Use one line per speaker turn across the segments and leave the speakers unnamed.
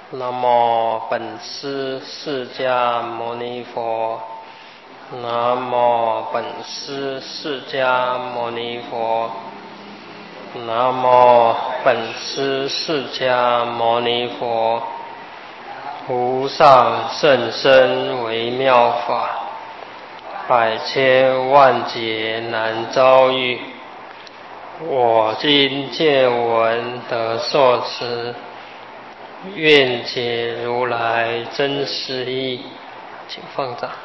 南无本师释迦牟尼佛。南无本师释迦牟尼佛。南无本师释迦牟尼佛。无上甚深微妙法，百千万劫难遭遇。我今见闻得受持，愿解如来真实义。请放掌。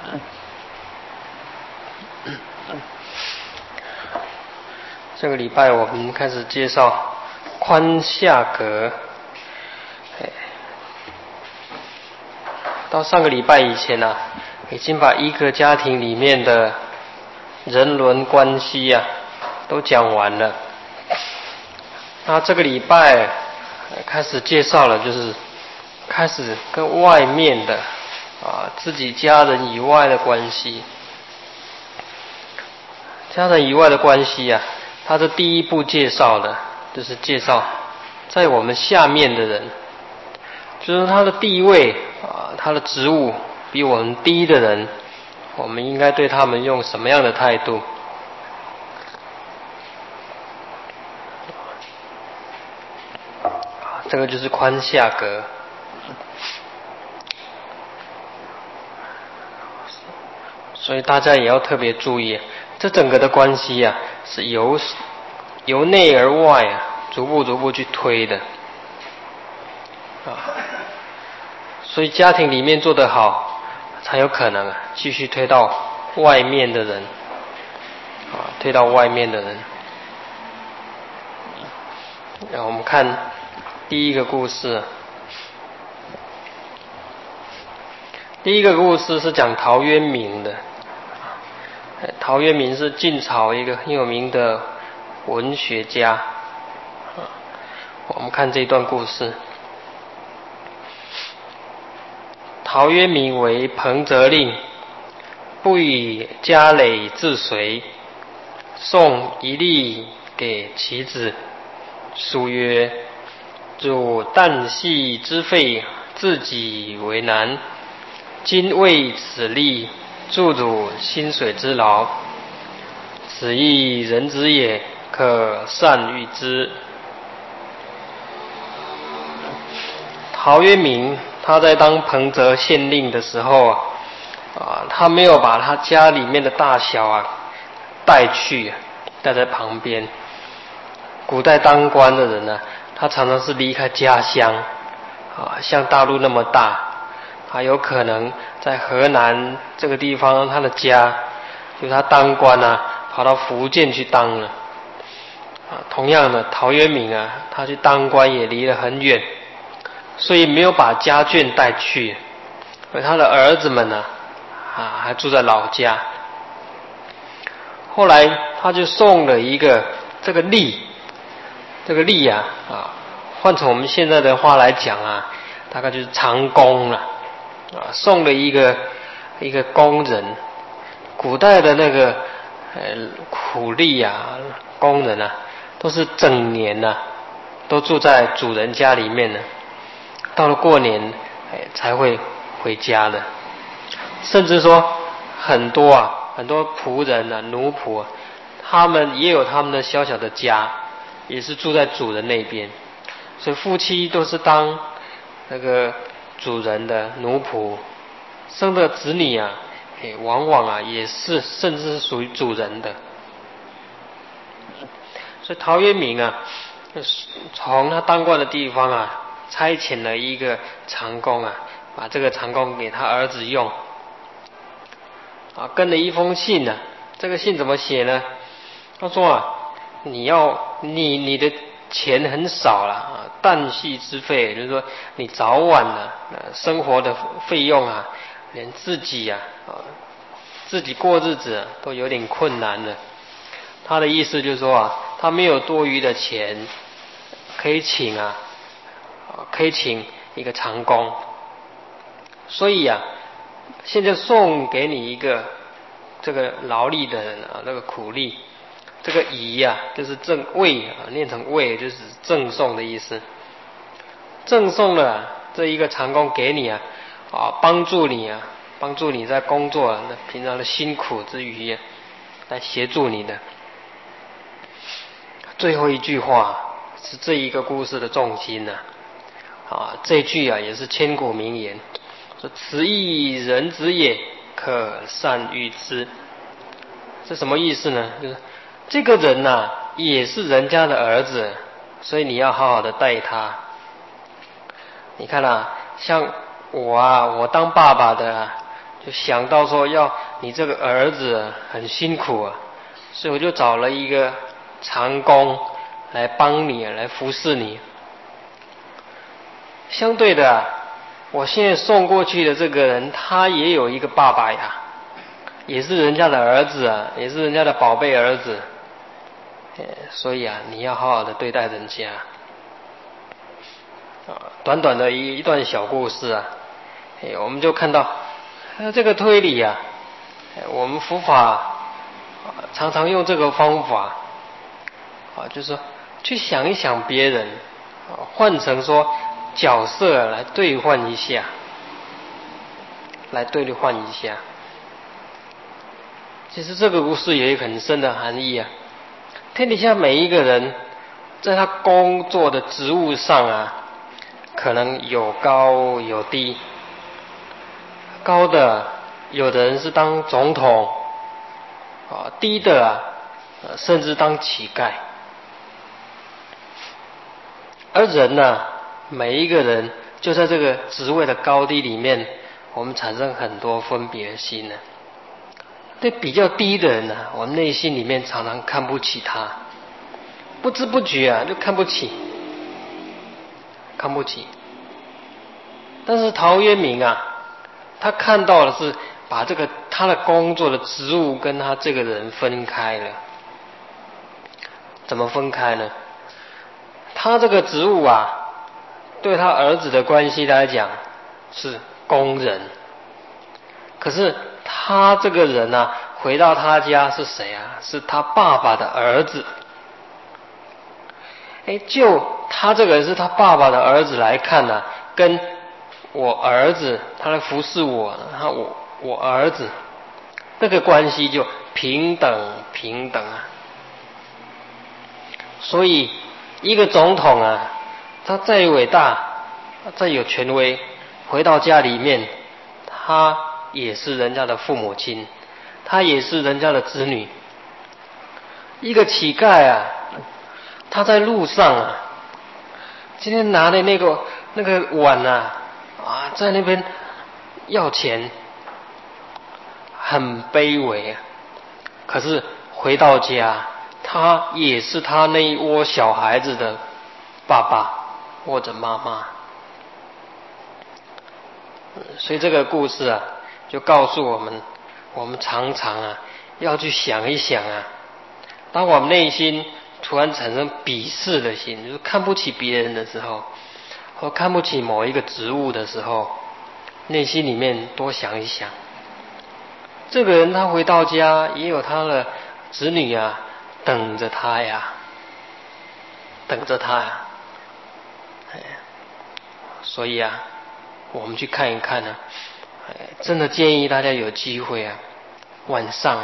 这个礼拜我们开始介绍宽下格。到上个礼拜以前啊，已经把一个家庭里面的人伦关系啊都讲完了。那这个礼拜开始介绍了，就是开始跟外面的自己家人以外的关系。家人以外的关系啊，他的第一步介绍的就是介绍在我们下面的人，就是他的地位他的职务比我们低的人，我们应该对他们用什么样的态度？这个就是宽下格。所以大家也要特别注意，这整个的关系啊，是由内而外啊，逐步去推的所以家庭里面做得好，才有可能继续推到外面的人推到外面的人。我们看第一个故事。第一个故事是讲陶渊明的。陶渊明是晋朝一个很有名的文学家。我们看这段故事。陶渊明为彭泽令，不以家累自随，送一粒给其子，书曰：汝旦夕之费，自己为难，今为此粒，助汝薪水之劳，此亦人之也，可善喻之。陶渊明他在当彭泽县令的时候他没有把他家里面的大小带去，带在旁边。古代当官的人他常常是离开家乡像大陆那么大，他有可能在河南这个地方他的家，就他当官跑到福建去当了同样的，陶渊明他去当官也离得很远，所以没有把家眷带去，而他的儿子们还住在老家。后来他就送了一个这个粒，这个粒换成我们现在的话来讲大概就是长工了送了一个工人。古代的那个苦力工人都是整年都住在主人家里面的，到了过年才会回家的。甚至说很多仆人奴仆他们也有他们的小小的家，也是住在主人那边。所以夫妻都是当那个主人的奴仆，生的子女往往也是甚至是属于主人的。所以陶渊明从他当官的地方差遣了一个长工把这个长工给他儿子用跟了一封信这个信怎么写呢？他说你的钱很少了旦夕之费，就是说你早晚生活的费用连自己自己过日子都有点困难了。他的意思就是说他没有多余的钱可以请一个长工，所以现在送给你一个这个劳力的人那个苦力，这个仪就是赠位念成位，就是赠送的意思。赠送了这一个长工给你啊，帮助你在工作平常的辛苦之余来协助你的。最后一句话是这一个故事的重心这句也是千古名言，说此亦人之也，可善喻之。这什么意思呢？就是这个人也是人家的儿子，所以你要好好的待他。你看像我当爸爸的就想到说要你这个儿子很辛苦所以我就找了一个长工来帮你，来服侍你。相对的我现在送过去的这个人，他也有一个爸爸呀，也是人家的儿子也是人家的宝贝儿子。所以你要好好的对待人家。短短的一段小故事我们就看到这个推理我们佛法常常用这个方法就是说去想一想别人，换成说角色来兑换一下，其实这个故事也有很深的含义天底下每一个人在他工作的职务上可能有高有低。高的有的人是当总统低的甚至当乞丐。而人每一个人就在这个职位的高低里面，我们产生很多分别心对比较低的人我们内心里面常常看不起他，不知不觉就看不起。但是陶渊明他看到的是把这个他的工作的职务跟他这个人分开了。怎么分开呢？他这个职务对他儿子的关系来讲是工人，可是他这个人回到他家是谁是他爸爸的儿子。就他这个人是他爸爸的儿子来看跟我儿子他来服侍我儿子那个关系就平等。所以一个总统他再伟大再有权威，回到家里面他也是人家的父母亲，他也是人家的子女。一个乞丐他在路上今天拿的那个碗在那边要钱，很卑微可是回到家他也是他那一窝小孩子的爸爸或者妈妈。所以这个故事就告诉我们，我们常常要去想一想当我们内心突然产生鄙视的心，就是看不起别人的时候，或看不起某一个职务的时候，内心里面多想一想，这个人他回到家也有他的子女等着他所以我们去看一看真的建议大家有机会晚上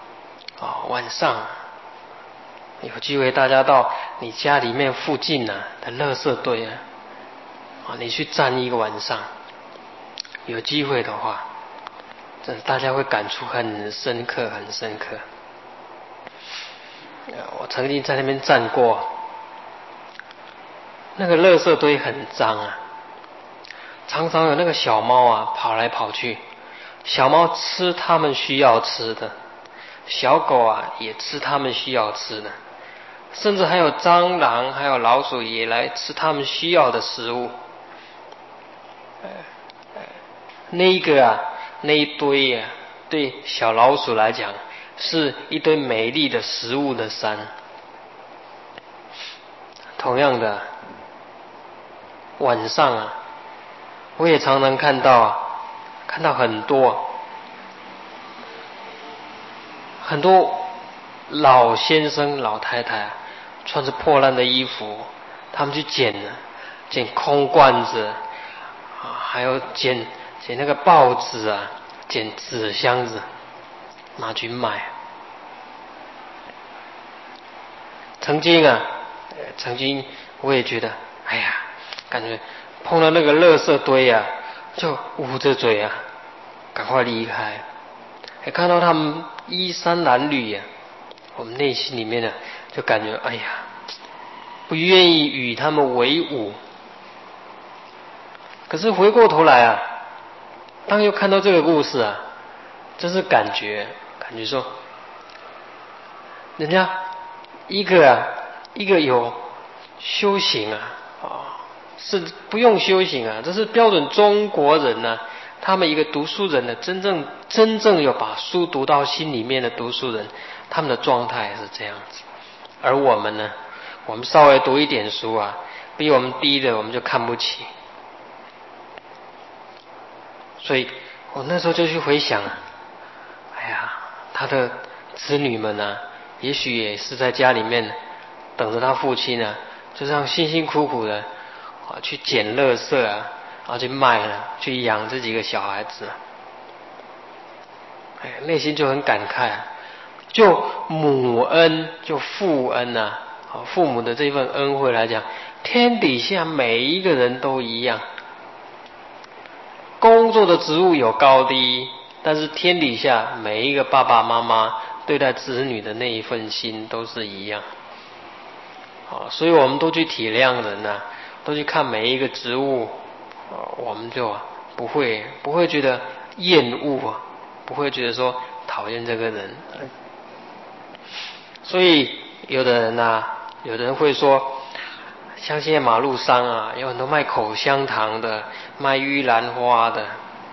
有机会大家到你家里面附近的垃圾堆你去站一个晚上，有机会的话真的大家会感触很深刻。我曾经在那边站过，那个垃圾堆很脏常常有那个小猫跑来跑去，小猫吃它们需要吃的，小狗也吃它们需要吃的，甚至还有蟑螂还有老鼠也来吃它们需要的食物。那一堆对小老鼠来讲是一堆美丽的食物的山。同样的晚上我也常常看到很多老先生老太太穿着破烂的衣服，他们去捡空罐子还有捡那个报纸啊，捡纸箱子拿去卖。曾经我也觉得，哎呀，感觉碰到那个垃圾堆啊，就捂着嘴啊，赶快离开。看到他们衣衫褴褛啊，我们内心里面呢，就感觉哎呀，不愿意与他们为伍。可是回过头来啊，当又看到这个故事啊，真是感觉说，人家一个有修行是不用修行啊，这是标准中国人呢，他们一个读书人呢，真正有把书读到心里面的读书人，他们的状态是这样子。而我们呢，我们稍微读一点书啊，比我们低的我们就看不起。所以我那时候就去回想，哎呀，他的子女们啊，也许也是在家里面等着他父亲啊，就这样辛辛苦苦的去捡垃圾啊，然后去卖了，去养这几个小孩子。内心就很感慨啊，就母恩就父恩啊，父母的这份恩惠来讲，天底下每一个人都一样。工作的职务有高低，但是天底下每一个爸爸妈妈对待子女的那一份心都是一样。所以我们都去体谅人啊，都去看每一个职务，我们就不会觉得厌恶啊，不会觉得说讨厌这个人。所以有的人会说，像现在马路上啊，有很多卖口香糖的，卖玉兰花的。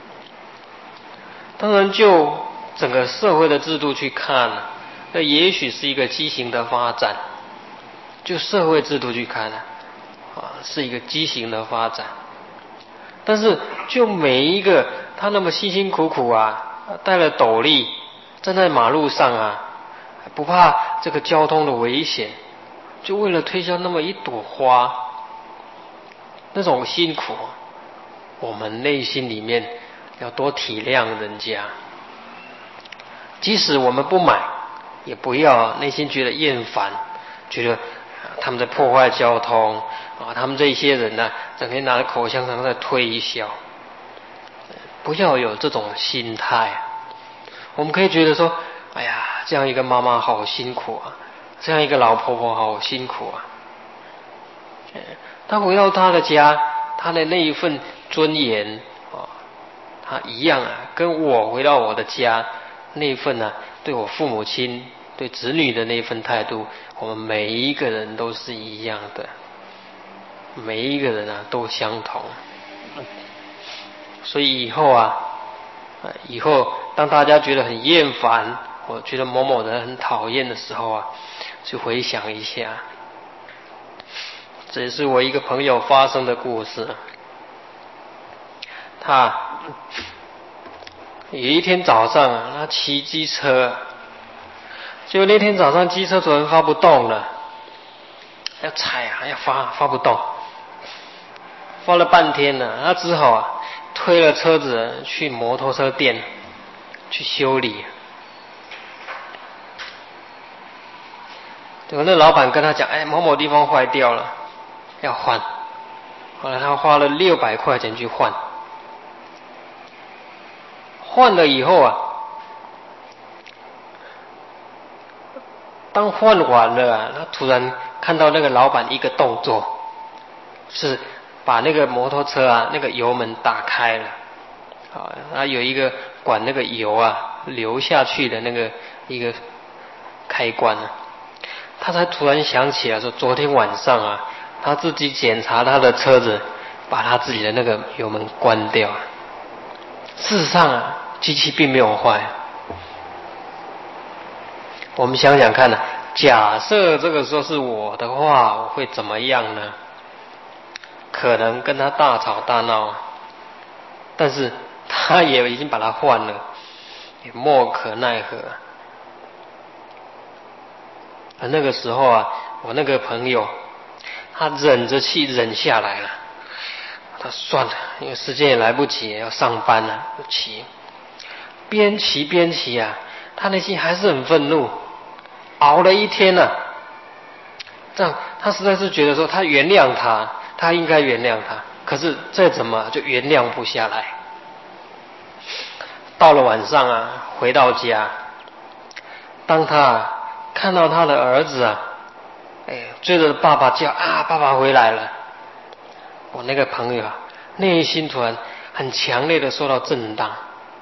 当然，就整个社会的制度去看，那也许是一个畸形的发展。就社会制度去看是一个畸形的发展。但是就每一个他那么辛辛苦苦戴了斗笠，站在马路上不怕这个交通的危险，就为了推销那么一朵花，那种辛苦，我们内心里面要多体谅人家。即使我们不买，也不要内心觉得厌烦，觉得他们在破坏交通他们这些人呢，整天拿着口香糖在推销，不要有这种心态。我们可以觉得说，哎呀，这样一个妈妈好辛苦这样一个老婆婆好辛苦她回到她的家，她的那一份尊严她一样跟我回到我的家那一份对我父母亲对子女的那一份态度，我们每一个人都是一样的，每一个人都相同。所以以后当大家觉得很厌烦，我觉得某某人很讨厌的时候去回想一下，这也是我一个朋友发生的故事。他有一天早上他骑机车，结果那天早上机车突然发不动了，要踩要发不动，发了半天了，他只好推了车子去摩托车店去修理。结果那老板跟他讲，某某地方坏掉了，要换。后来他花了600块钱去换。换了以后当换完了他突然看到那个老板一个动作，是把那个摩托车那个油门打开了有一个管那个油流下去的那个一个开关他才突然想起来说，昨天晚上他自己检查他的车子，把他自己的那个油门关掉。事实上机器并没有坏。我们想想看假设这个时候是我的话，我会怎么样呢？可能跟他大吵大闹，但是他也已经把它换了，也莫可奈何。而那个时候我那个朋友他忍着气忍下来了， 他算了，因为时间也来不及，要上班了，就骑。边骑边骑啊，他内心还是很愤怒，熬了一天了。这样，他实在是觉得说，他原谅他，他应该原谅他，可是再怎么就原谅不下来。到了晚上啊，回到家，当他看到他的儿子啊，追着爸爸叫啊，爸爸回来了。我那个朋友啊，内心突然很强烈的受到震荡。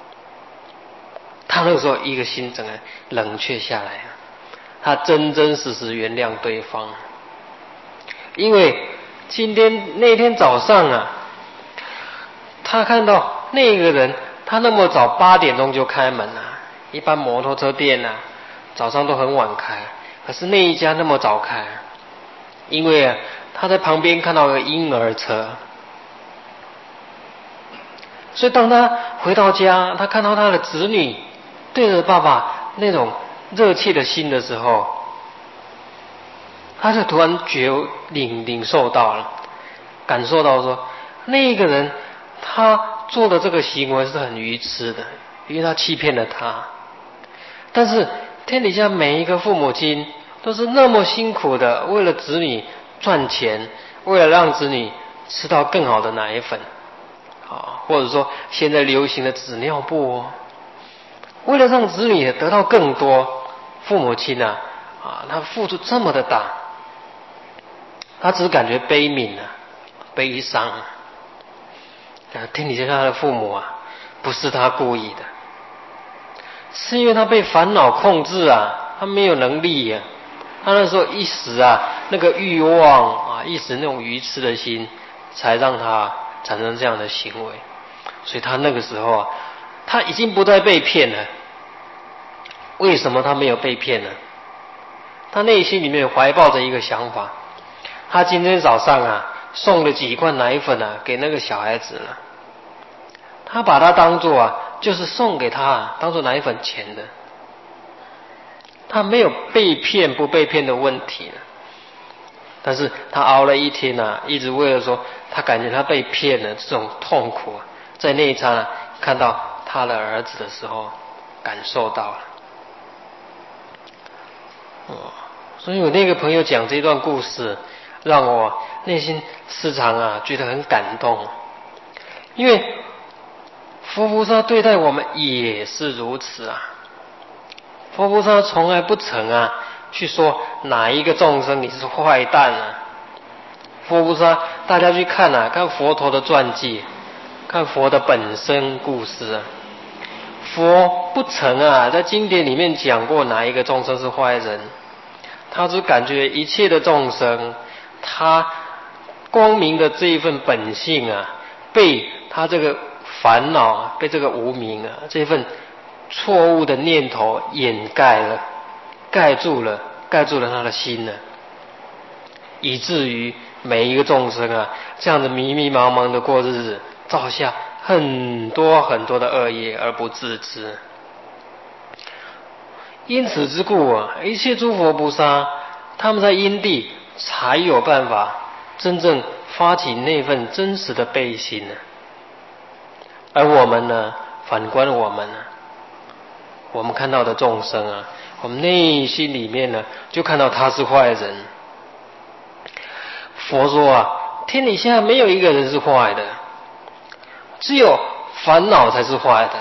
他那个时候一个心整个冷却下来啊，他真真实实原谅对方。因为那天早上啊，他看到那个人，他那么早8点钟就开门了，一般摩托车店啊早上都很晚开，可是那一家那么早开，因为啊他在旁边看到个婴儿车，所以当他回到家，他看到他的子女对着爸爸那种热切的心的时候，他就突然领受到了，感受到说，那个人他做的这个行为是很愚痴的，因为他欺骗了他。但是天底下每一个父母亲都是那么辛苦的，为了子女赚钱，为了让子女吃到更好的奶粉，或者说现在流行的纸尿布为了让子女得到更多，父母亲他付出这么的大，他只是感觉悲悯悲伤天底下他的父母不是他故意的，是因为他被烦恼控制他没有能力他那时候一时那个欲望一时那种愚痴的心，才让他产生这样的行为。所以他那个时候他已经不再被骗了。为什么他没有被骗呢？他内心里面怀抱着一个想法，他今天早上送了几罐奶粉给那个小孩子了，他把它当作就是送给他当作奶粉钱的，他没有被骗不被骗的问题但是他熬了一天一直为了说他感觉他被骗了这种痛苦在那一刹看到他的儿子的时候感受到了所以我那个朋友讲这段故事，让我内心时常觉得很感动。因为佛菩萨对待我们也是如此佛菩萨从来不曾去说哪一个众生你是坏蛋佛菩萨大家去看看佛陀的传记，看佛的本身故事佛不曾在经典里面讲过哪一个众生是坏人，他只感觉一切的众生，他光明的这一份本性被他这个烦恼被这个无明这份错误的念头掩盖了，盖住了他的心以至于每一个众生这样子迷迷茫茫的过日子，造下很多很多的恶业而不自知。因此之故一切诸佛菩萨他们在因地才有办法真正发起那份真实的悲心而我们呢，反观我们我们看到的众生我们内心里面呢，就看到他是坏人。佛说天底下没有一个人是坏的，只有烦恼才是坏的。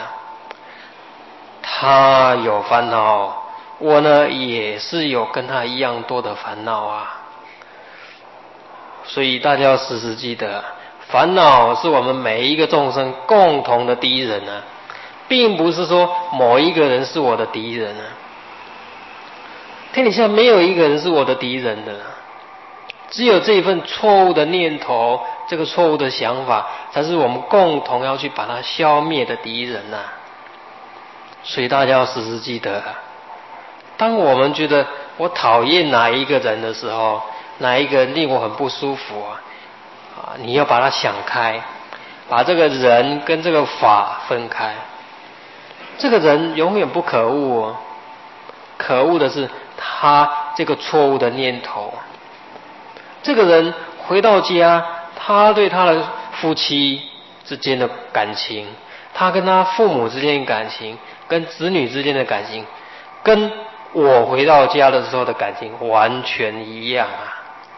他有烦恼，我呢也是有跟他一样多的烦恼所以大家要时时记得，烦恼是我们每一个众生共同的敌人并不是说某一个人是我的敌人天底下没有一个人是我的敌人的只有这一份错误的念头，这个错误的想法，才是我们共同要去把它消灭的敌人所以大家要时时记得当我们觉得我讨厌哪一个人的时候，哪一个人令我很不舒服你要把它想开，把这个人跟这个法分开。这个人永远不可恶可恶的是他这个错误的念头。这个人回到家，他对他的夫妻之间的感情，他跟他父母之间的感情，跟子女之间的感情，跟我回到家的时候的感情完全一样啊，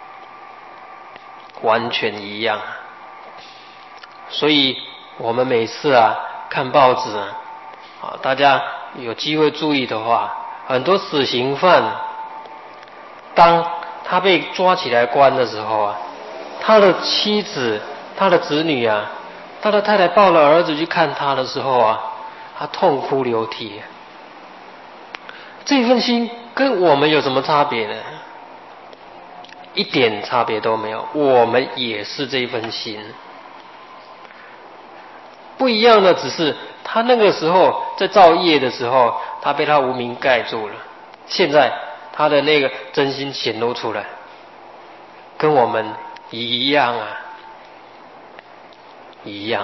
完全一样啊。所以我们每次看报纸大家有机会注意的话，很多死刑犯当他被抓起来关的时候他的妻子、他的子女他的太太抱了儿子去看他的时候他痛哭流涕。这份心跟我们有什么差别呢？一点差别都没有，我们也是这份心。不一样的只是他那个时候在造业的时候，他被他无明盖住了，现在他的那个真心显露出来，跟我们一样一样。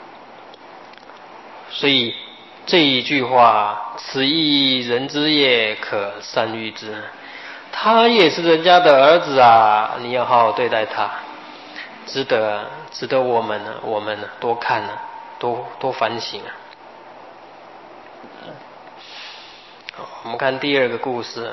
所以这一句话，此亦人之业，可善遇之。他也是人家的儿子你要好好对待他，值得我们多看多反省好，我们看第二个故事。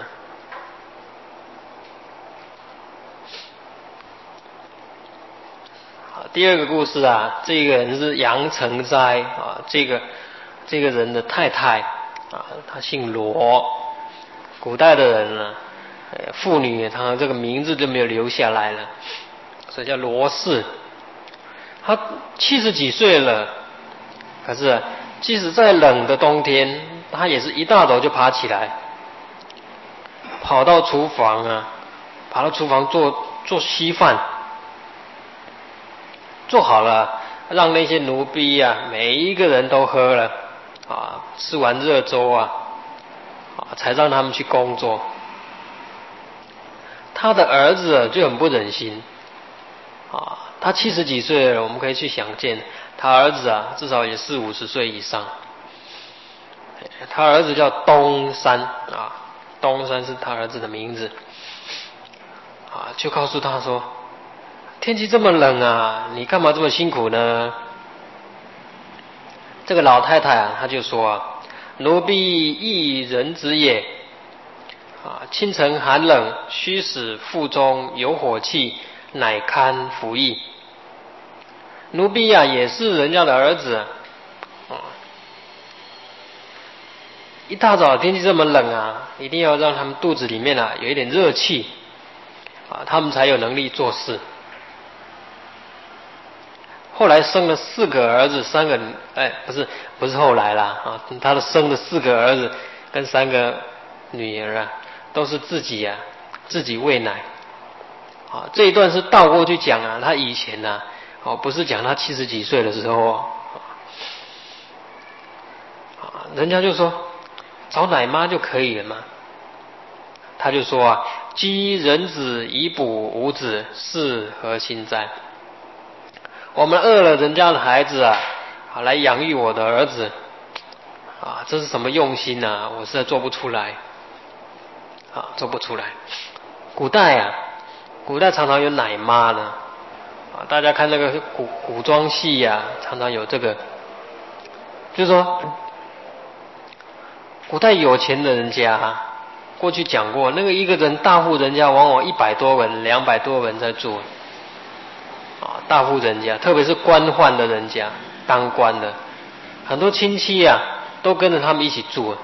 好，第二个故事这个人是杨成斋这个人的太太她姓罗。古代的人呢，妇女她这个名字就没有留下来了，所以叫罗氏。她70几岁了，可是即使在冷的冬天，她也是一大早就爬起来，跑到厨房跑到厨房做稀饭，做好了，让那些奴婢每一个人都喝了吃完热粥才让他们去工作。他的儿子就很不忍心他70几岁了，我们可以去想见，他儿子至少也40-50岁以上。他儿子叫东山东山是他儿子的名字就告诉他说，天气这么冷你干嘛这么辛苦呢？这个老太太她就说奴婢亦人之也清晨寒冷，须使腹中有火气，乃堪服役。奴婢也是人家的儿子一大早天气这么冷一定要让他们肚子里面有一点热气他们才有能力做事。后来生了4个儿子，3个不是后来啦他生了4个儿子跟3个女儿都是自己喂奶这一段是倒过去讲他以前不是讲他70几岁的时候人家就说找奶妈就可以了嘛。他就说积人子以补无子，是何心哉？我们饿了人家的孩子来养育我的儿子这是什么用心我实在做不出来做不出来。古代常常有奶妈的大家看那个古装戏常常有这个，就是说古代有钱的人家过去讲过，那个一个人大户人家往往100多人、200多人在住大户人家，特别是官宦的人家，当官的很多亲戚都跟着他们一起住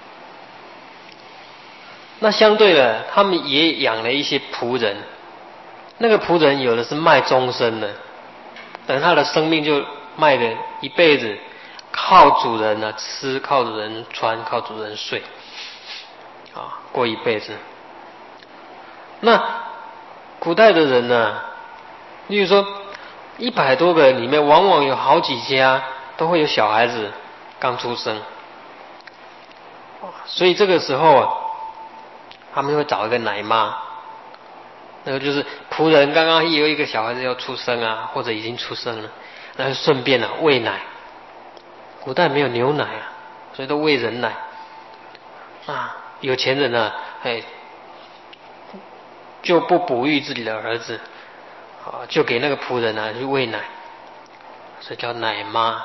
那相对的，他们也养了一些仆人，那个仆人有的是卖终身的，等他的生命就卖了一辈子，靠主人吃，靠主人穿，靠主人睡过一辈子。那古代的人例如说100多个人里面，往往有好几家都会有小孩子刚出生所以这个时候他们会找一个奶妈，那个就是仆人刚刚有一个小孩子要出生或者已经出生了，那就顺便喂奶。古代没有牛奶所以都喂人奶有钱人就不哺育自己的儿子就给那个仆人去喂奶所以叫奶妈。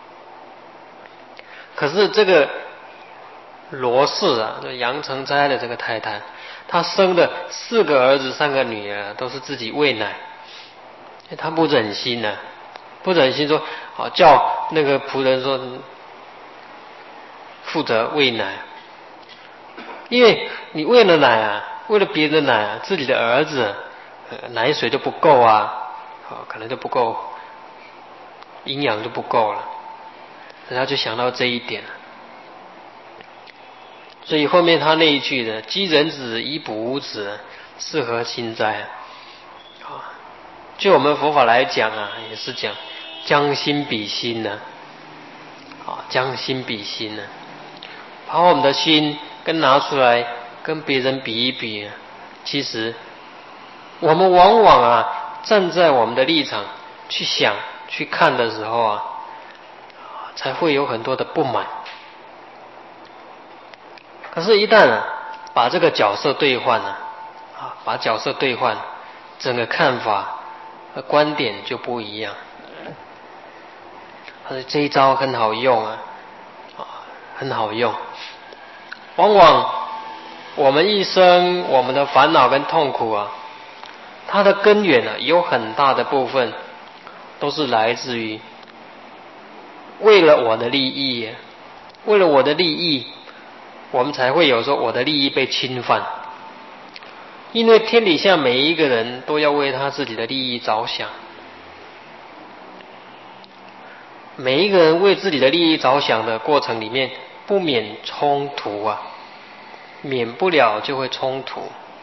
可是这个罗氏啊，就杨成斋的这个太太，她生的4个儿子3个女儿都是自己喂奶，她不忍心呢、不忍心说好叫那个仆人说负责喂奶，因为你喂了奶啊，喂了别人的奶啊，自己的儿子奶水就不够啊，可能就不够，营养就不够了，所以他就想到这一点了。所以后面他那一句呢，积人子以补吾子，是何心哉啊？就我们佛法来讲啊，也是讲将心比心呢，将心比心呢，把我们的心跟拿出来跟别人比一比，其实我们往往啊站在我们的立场去想去看的时候啊，才会有很多的不满。可是，一旦把这个角色兑换了，把角色兑换，整个看法和观点就不一样。这一招很好用啊，很好用。往往我们一生我们的烦恼跟痛苦啊，它的根源啊，有很大的部分都是来自于为了我的利益，为了我的利益。我们才会有说我的利益被侵犯，因为天底下每一个人都要为他自己的利益着想，每一个人为自己的利益着想的过程里面，不免冲突啊，免不了就会冲突。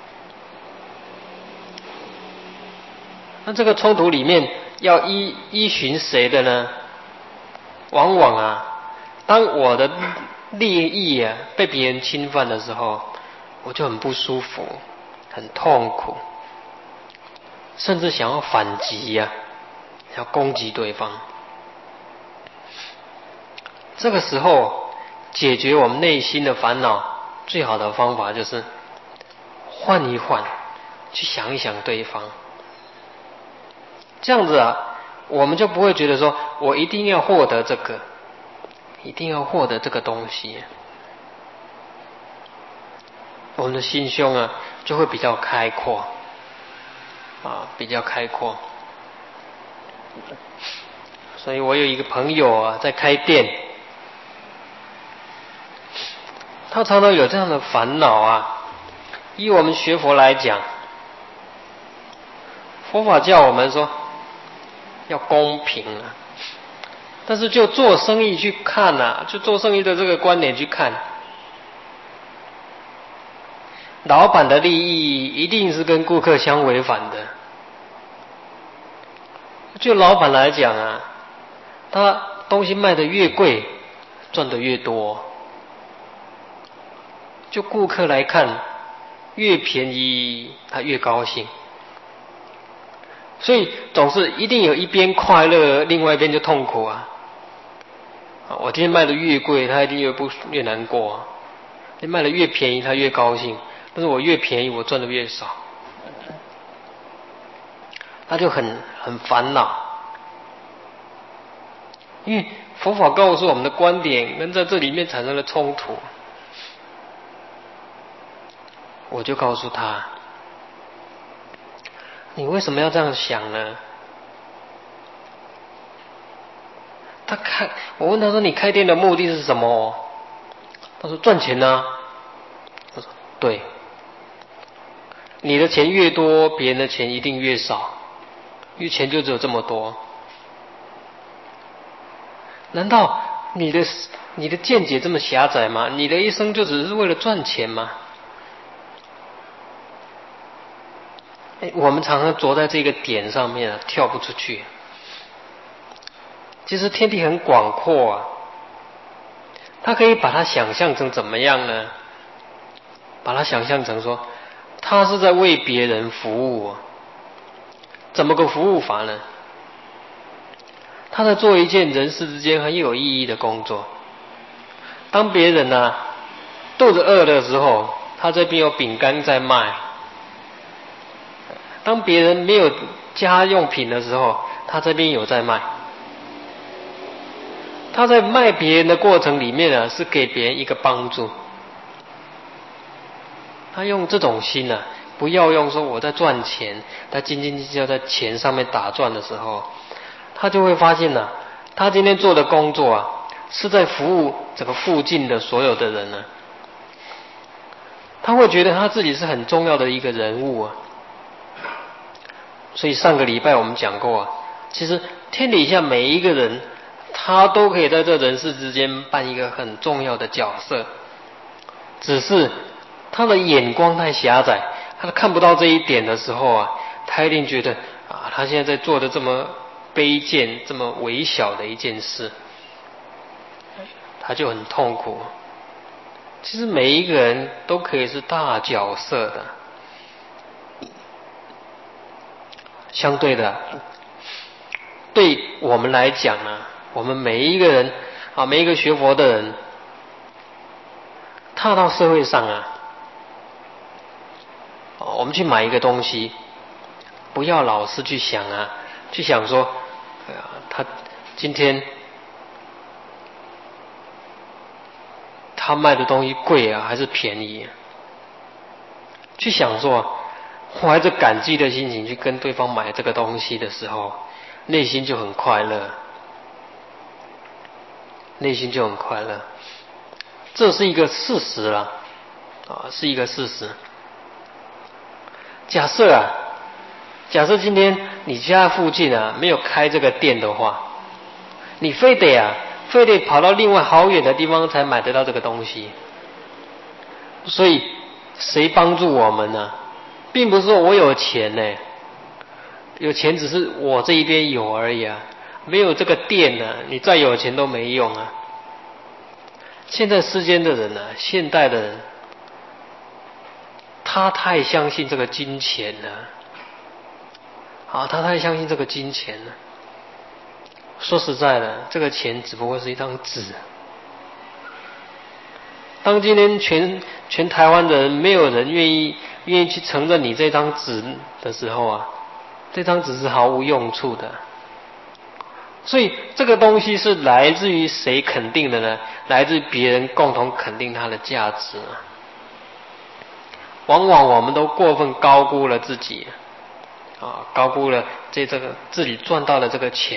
那这个冲突里面要依循谁的呢？往往啊，当我的利益啊被别人侵犯的时候，我就很不舒服，很痛苦，甚至想要反击啊，想要攻击对方。这个时候解决我们内心的烦恼最好的方法就是换一换，去想一想对方。这样子啊，我们就不会觉得说我一定要获得这个，一定要获得这个东西，我们的心胸啊就会比较开阔比较开阔。所以我有一个朋友啊在开店，他常常有这样的烦恼啊。以我们学佛来讲，佛法叫我们说要公平啊，但是就做生意去看啊，就做生意的这个观点去看，老板的利益一定是跟顾客相违反的。就老板来讲啊，他东西卖得越贵，赚得越多。就顾客来看，越便宜他越高兴。所以总是一定有一边快乐，另外一边就痛苦啊。我今天卖得越贵，他一定越难过啊。你卖得越便宜，他越高兴。但是我越便宜，我赚得越少，他就很烦恼。因为佛法告诉我们的观点跟在这里面产生了冲突，我就告诉他，你为什么要这样想呢？我问他说，你开店的目的是什么？他说赚钱啊。我说对，你的钱越多，别人的钱一定越少，因为钱就只有这么多。难道你的见解这么狭窄吗？你的一生就只是为了赚钱吗？我们常常着在这个点上面跳不出去。其实天地很广阔啊，他可以把它想象成怎么样呢？把它想象成说，他是在为别人服务怎么个服务法呢？他在做一件人世之间很有意义的工作。当别人肚子饿的时候，他这边有饼干在卖；当别人没有家用品的时候，他这边有在卖。 他在卖别人的过程里面呢，是给别人一个帮助。他用这种心呢，不要用说我在赚钱，他斤斤计较在钱上面打转的时候，他就会发现呢，他今天做的工作啊，是在服务这个附近的所有的人呢。他会觉得他自己是很重要的一个人物啊。所以上个礼拜我们讲过啊，其实天底下每一个人，他都可以在这人世之间扮一个很重要的角色，只是他的眼光太狭窄，他看不到这一点的时候啊，他一定觉得啊，他现在在做的这么卑贱、这么微小的一件事，他就很痛苦。其实每一个人都可以是大角色的。相对的，对我们来讲呢，我们每一个人啊，每一个学佛的人，踏到社会上啊，我们去买一个东西，不要老是去想啊，去想说，哎呀，他今天他卖的东西贵啊，还是便宜啊？去想说，怀着感激的心情去跟对方买这个东西的时候，内心就很快乐，内心就很快乐。这是一个事实啦，啊，是一个事实。假设今天你家附近啊没有开这个店的话，你非得跑到另外好远的地方才买得到这个东西。所以谁帮助我们呢？并不是说我有钱呢，有钱只是我这一边有而已啊，没有这个店呢，你再有钱都没用啊。现在世间的人呢，现代的人，他太相信这个金钱了，啊，他太相信这个金钱了。说实在的，这个钱只不过是一张纸。当今天全台湾的人没有人愿意去承认你这张纸的时候啊，这张纸是毫无用处的。所以这个东西是来自于谁肯定的呢？来自于别人共同肯定它的价值。往往我们都过分高估了自己，啊，高估了这个自己赚到的这个钱。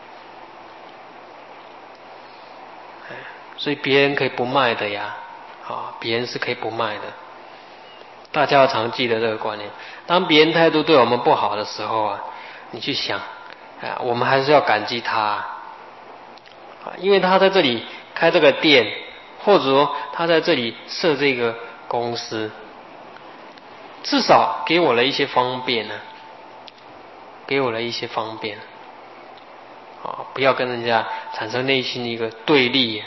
所以别人可以不卖的呀，啊，别人是可以不卖的。大家要常记得这个观念。当别人态度对我们不好的时候啊，你去想，我们还是要感激他，因为他在这里开这个店，或者说他在这里设这个公司，至少给我了一些方便呢，给我了一些方便。不要跟人家产生内心的一个对立。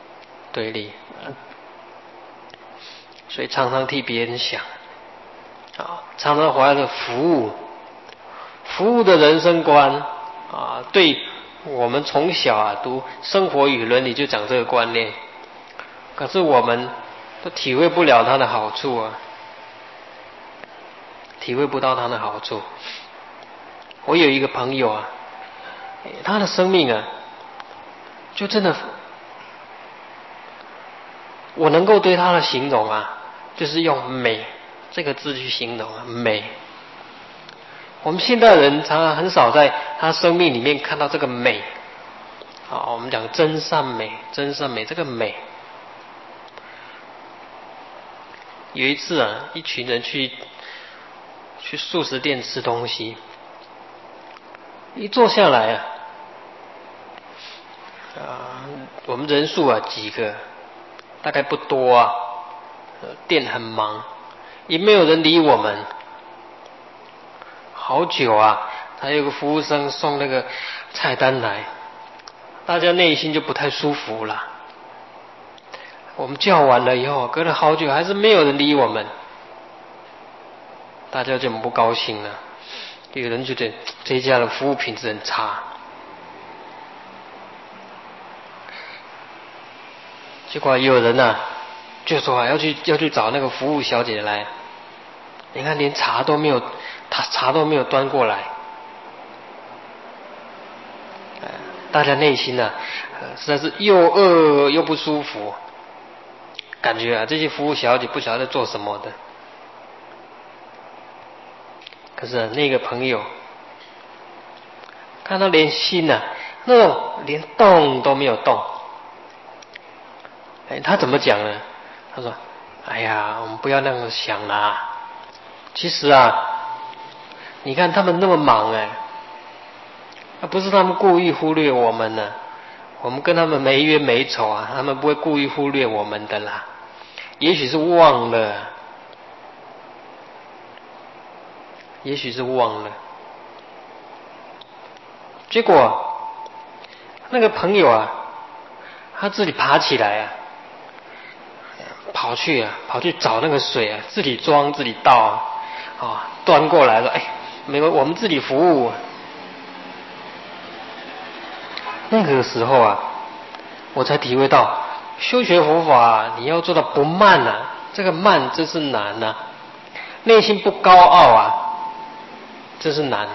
所以常常替别人想，常常怀着服务的人生观啊，对我们从小读生活与伦理就讲这个观念，可是我们都体会不了它的好处啊，体会不到它的好处。我有一个朋友啊，他的生命啊，就真的，我能够对他的形容啊，就是用美这个字去形容啊，美。我们现代人常常很少在他生命里面看到这个美。我们讲真善美这个美。有一次啊，一群人去素食店吃东西，一坐下来我们人数几个，大概不多啊，店很忙，也没有人理我们。好久啊，还有个服务生送那个菜单来，大家内心就不太舒服了。我们叫完了以后，隔了好久还是没有人理我们，大家就很不高兴了。有人觉得这一家的服务品质很差，结果有人就说要去找那个服务小姐来，你看连茶都没有端过来。 大家内心啊，实在是又饿又不舒服，感觉啊，这些服务小姐不晓得在做什么的。可是那个朋友看到连心啊，那种连动都没有动，他怎么讲呢？他说：“哎呀，我们不要那样想啦。其实啊，你看他们那么忙不是他们故意忽略我们呢，我们跟他们没冤没仇啊，他们不会故意忽略我们的啦。也许是忘了，也许是忘了。结果那个朋友啊，他自己爬起来啊。”跑去找那个水啊，自己装自己倒端过来了，没有，我们自己服务。那个时候啊，我才体会到修学佛法你要做到不慢啊，这个慢真是难啊，内心不高傲啊，这是难。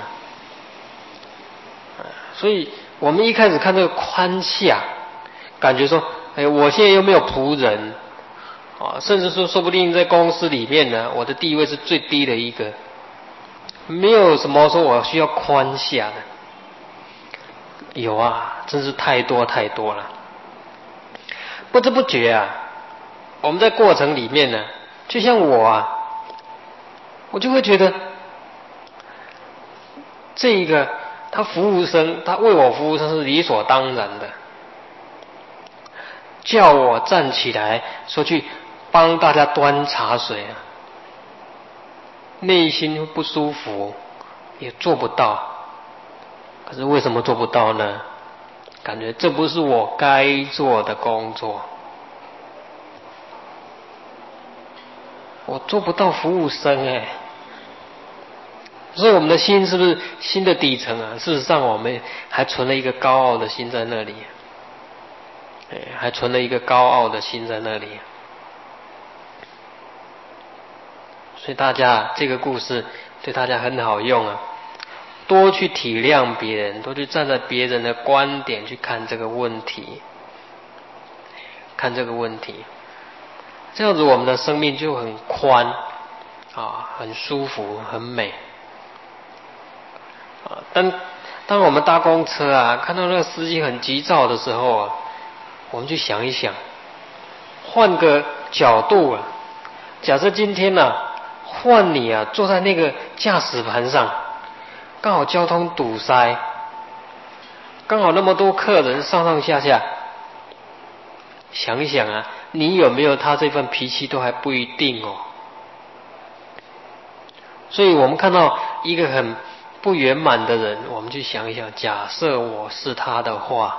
所以我们一开始看这个宽下，感觉说，我现在又没有仆人。甚至说不定在公司里面呢，我的地位是最低的一个，没有什么说我需要宽下的。有啊，真是太多太多了。不知不觉啊，我们在过程里面呢，就像我就会觉得，这一个他服务生，他为我服务生是理所当然的，叫我站起来说去帮大家端茶水啊，内心不舒服，也做不到。可是为什么做不到呢？感觉这不是我该做的工作，我做不到服务生所以我们的心是不是心的底层啊？事实上我们还存了一个高傲的心在那里，还存了一个高傲的心在那里。所以大家这个故事对大家很好用啊，多去体谅别人，多去站在别人的观点去看这个问题，这样子我们的生命就很宽很舒服，很美当我们搭公车啊，看到那个司机很急躁的时候啊，我们去想一想，换个角度啊，假设今天换你坐在那个驾驶盘上，刚好交通堵塞，刚好那么多客人上上下下，想一想你有没有他这份脾气都还不一定所以我们看到一个很不圆满的人，我们去想一想，假设我是他的话，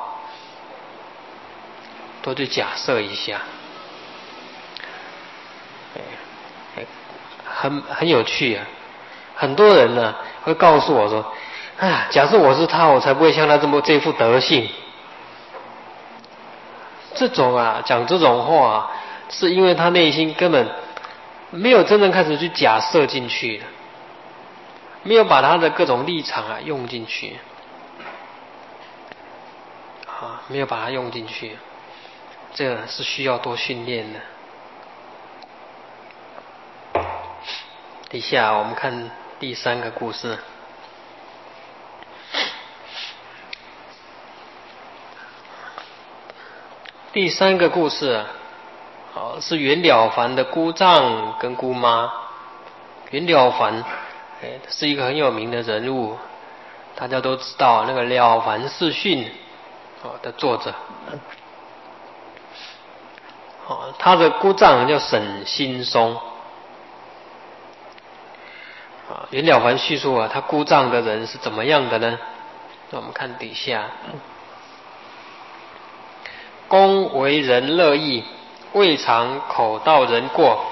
多去假设一下，很有趣啊。很多人呢会告诉我说，假设我是他，我才不会像他这副德性。这种讲这种话是因为他内心根本没有真正开始去假设进去的，没有把他的各种立场用进去没有把它用进去，这是需要多训练的。底下我们看第三个故事。第三个故事是袁了凡的姑丈跟姑妈。袁了凡是一个很有名的人物，大家都知道那个《了凡四训》的作者。他的姑丈叫沈心松。袁了凡叙述他姑丈的人是怎么样的呢？那我们看底下，公为人乐意，未尝口道人过。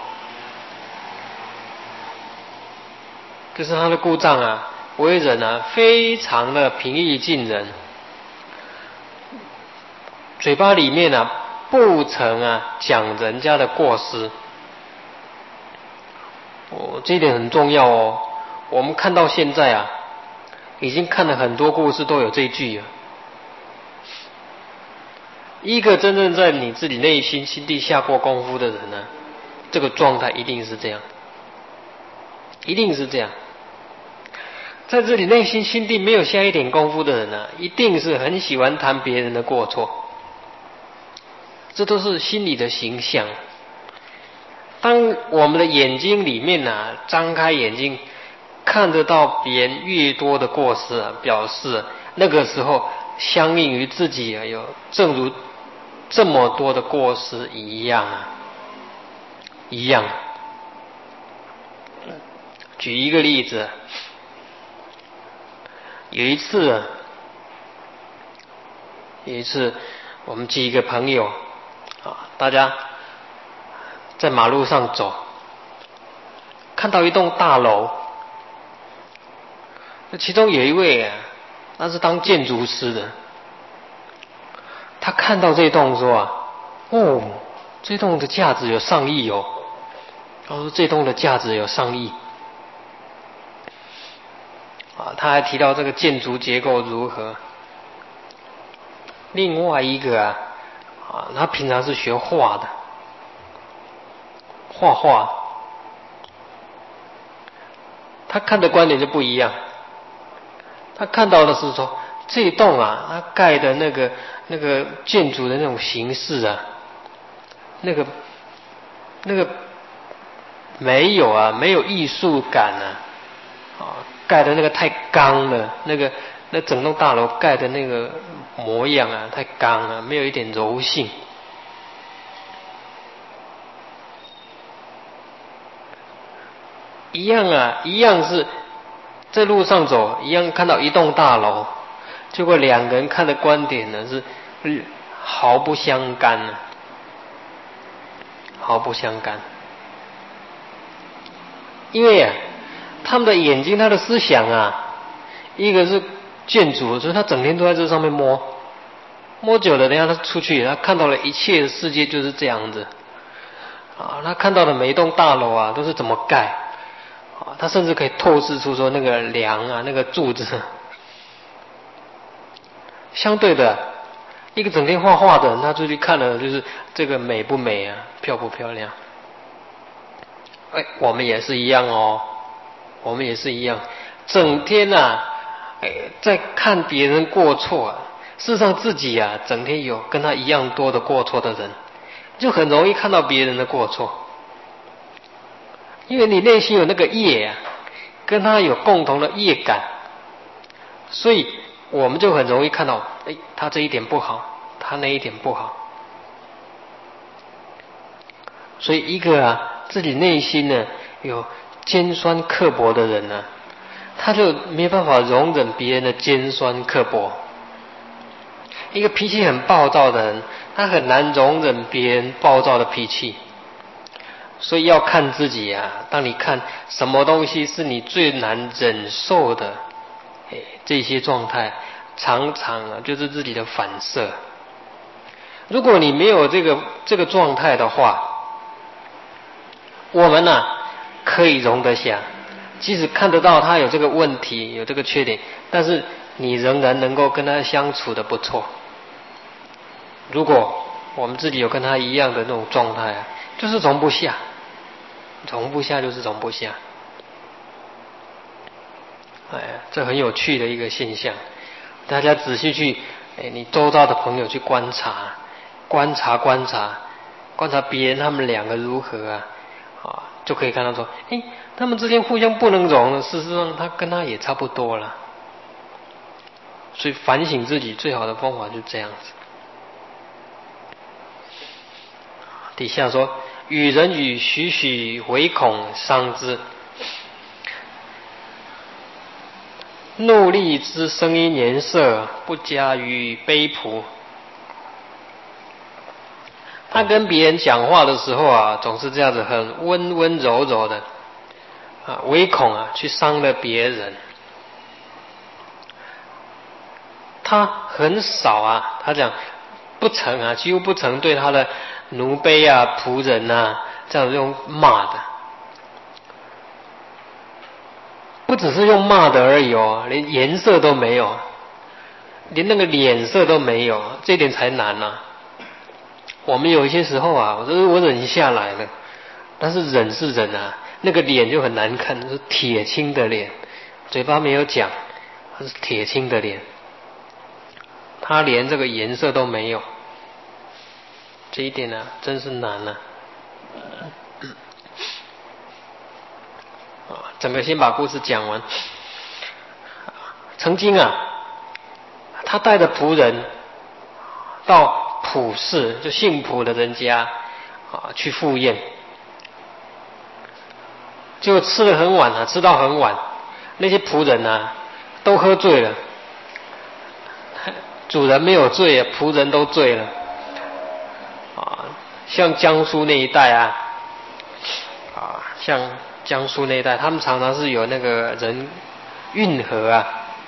就是他的姑丈为人非常的平易近人，嘴巴里面不曾讲人家的过失。这一点很重要我们看到现在已经看了很多故事都有这一句一个真正在你自己内心心地下过功夫的人呢，这个状态一定是这样，一定是这样。在这里内心心地没有下一点功夫的人呢，一定是很喜欢谈别人的过错，这都是心理的形象。当我们的眼睛里面张开眼睛看得到别人越多的过失表示那个时候相应于自己有正如这么多的过失一样一样。举一个例子，有一次我们几个朋友大家在马路上走，看到一栋大楼，其中有一位他是当建筑师的，他看到这栋说这栋的价值有上亿哦，他说这栋的价值有上亿他还提到这个建筑结构如何。另外一个他平常是学画的，画画，他看的观点就不一样。他看到的是说，这栋他盖的那个建筑的那种形式那个没有艺术感盖的那个太刚了，那整栋大楼盖的那个模样太刚了，没有一点柔性。一样是在路上走，一样看到一栋大楼，结果两个人看的观点呢是毫不相干毫不相干。因为他们的眼睛，他的思想一个是建筑，所以他整天都在这上面摸久了，等下他出去，他看到了一切的世界就是这样子他看到的每一栋大楼都是怎么盖他甚至可以透视出说那个梁那个柱子。相对的，一个整天画画的人，他出去看了就是这个美不美漂不漂亮。我们也是一样我们也是一样，整天在看别人过错事实上自己整天有跟他一样多的过错的人，就很容易看到别人的过错。因为你内心有那个业跟他有共同的业感，所以我们就很容易看到他这一点不好，他那一点不好。所以一个自己内心呢有尖酸刻薄的人他就没办法容忍别人的尖酸刻薄。一个脾气很暴躁的人，他很难容忍别人暴躁的脾气。所以要看自己当你看什么东西是你最难忍受的这些状态，常常就是自己的反射。如果你没有这个状态的话，我们可以容得下，即使看得到他有这个问题有这个缺点，但是你仍然能够跟他相处的不错。如果我们自己有跟他一样的那种状态就是容不下，就是容不下。这很有趣的一个现象，大家仔细去你周遭的朋友去观察别人他们两个如何就可以看到说他们之间互相不能容了，事实上他跟他也差不多了。所以反省自己最好的方法就这样子。底下说，与人语许许唯恐伤之，怒厉之声音颜色不加于卑仆。他跟别人讲话的时候总是这样子很温温柔柔的唯恐去伤了别人。他很少他讲不曾几乎不曾对他的奴婢仆人这样用骂的。不只是用骂的而已连颜色都没有，连那个脸色都没有，这点才难我们有一些时候啊，我忍下来了，但是忍是忍啊，那个脸就很难看，是铁青的脸，嘴巴没有讲，它是铁青的脸，他连这个颜色都没有，这一点啊，真是难啊！整个先把故事讲完。曾经啊，他带着仆人到蒲氏，就姓蒲的人家去赴宴，就吃得很晚啊，吃到很晚，那些仆人啊都喝醉了，主人没有醉，仆人都醉了像江苏那一带像江苏那一带，他们常常是有那个人运河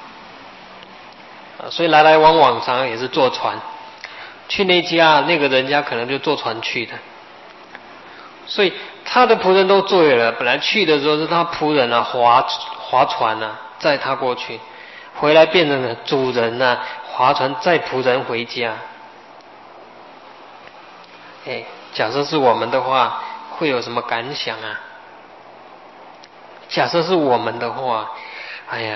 所以来来往往常常也是坐船去那家，那个人家可能就坐船去的，所以他的仆人都醉了。本来去的时候是他仆人划船载他过去，回来变成了主人划船载仆人回家。假设是我们的话，会有什么感想啊？假设是我们的话，哎呀，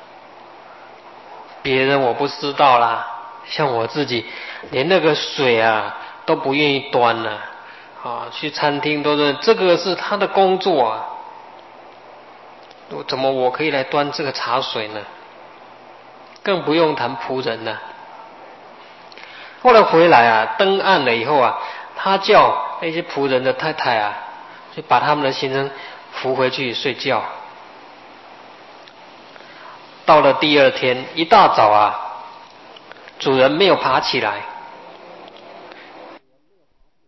别人我不知道啦，像我自己连那个水都不愿意端了去餐厅都是这个是他的工作怎么我可以来端这个茶水呢？更不用谈仆人了。后来回来登岸了以后他叫那些仆人的太太就把他们的先生扶回去睡觉。到了第二天一大早主人没有爬起来，